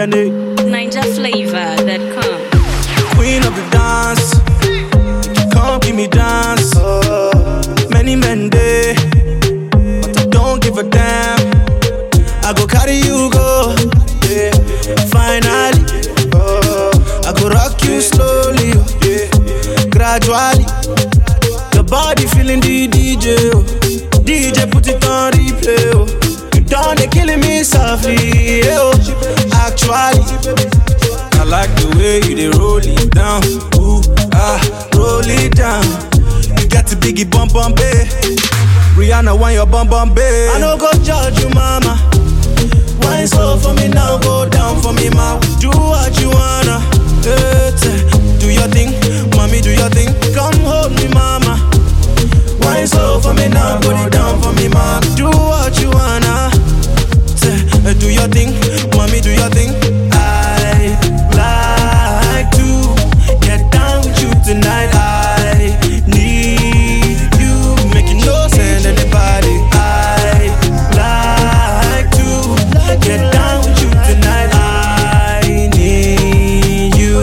NinjaFlavor.com. Queen of the dance, come give me dance. Many men day, but I don't give a damn. I go carry you go, yeah. Finally, I go rock you slowly, yeah. Gradually, the body feeling the DJ, oh. DJ put it on replay, oh. You done they killing me softly, yeah, oh. Actually, I like the way you dey roll it down, ooh, roll it down. You got the biggie bum bum bae. Rihanna want your bum bum bae. I no go judge you, mama. Wine so for me now, go down for me, ma. Do what you wanna, do your thing, mommy, do your thing. Come hold me, mama. Wine so for me now, put it down for me, ma. Do what you wanna, do your thing, mommy, do your thing. I like to get down with you tonight. I need you, making no sense anybody. I like to get down with you tonight. I need you.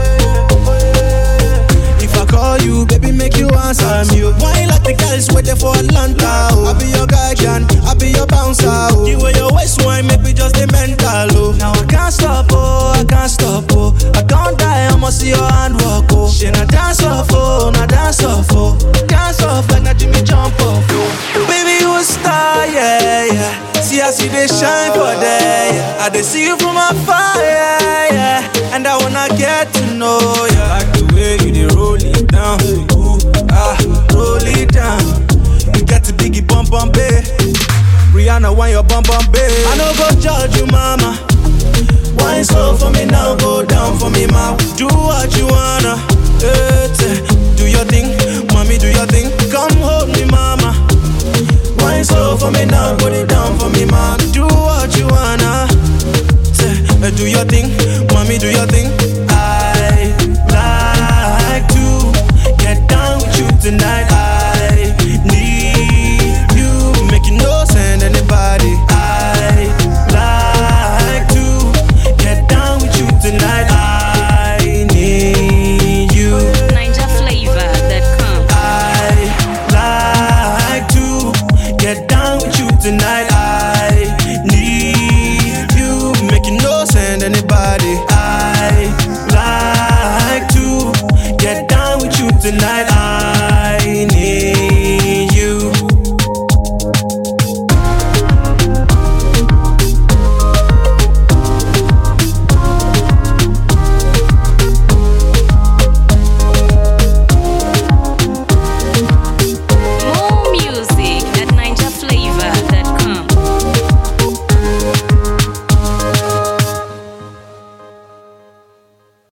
If I call you, baby, make you answer me. Why like the guys waiting for Atlanta? Oh. I be your guy, can I be your bouncer? Oh. The way your waist wine make me just the mental. Oh. Now I can't stop, oh, I can't stop, oh. I can't die, I must see your hand walk, oh. She na dance off, oh, na dance off, oh. Dance off like na Jimmy jump off, oh. Baby, you a star, yeah, yeah. See I see they shine for there, yeah. I they see you from afar, yeah, yeah. And I wanna get to know you, yeah. Like the way you dey roll it down, ooh, roll it down. You got the biggie bum bum bae. Rihanna want your bum bum bae. I no go judge you, mama. Wine so for me now, go down for me, ma. Do what you wanna, do your thing, mommy, do your thing. Come hold me, mama. Wine so for me now, put it down for me, ma. Do what you wanna, do your thing, mommy, do your thing. I like to get down with you tonight.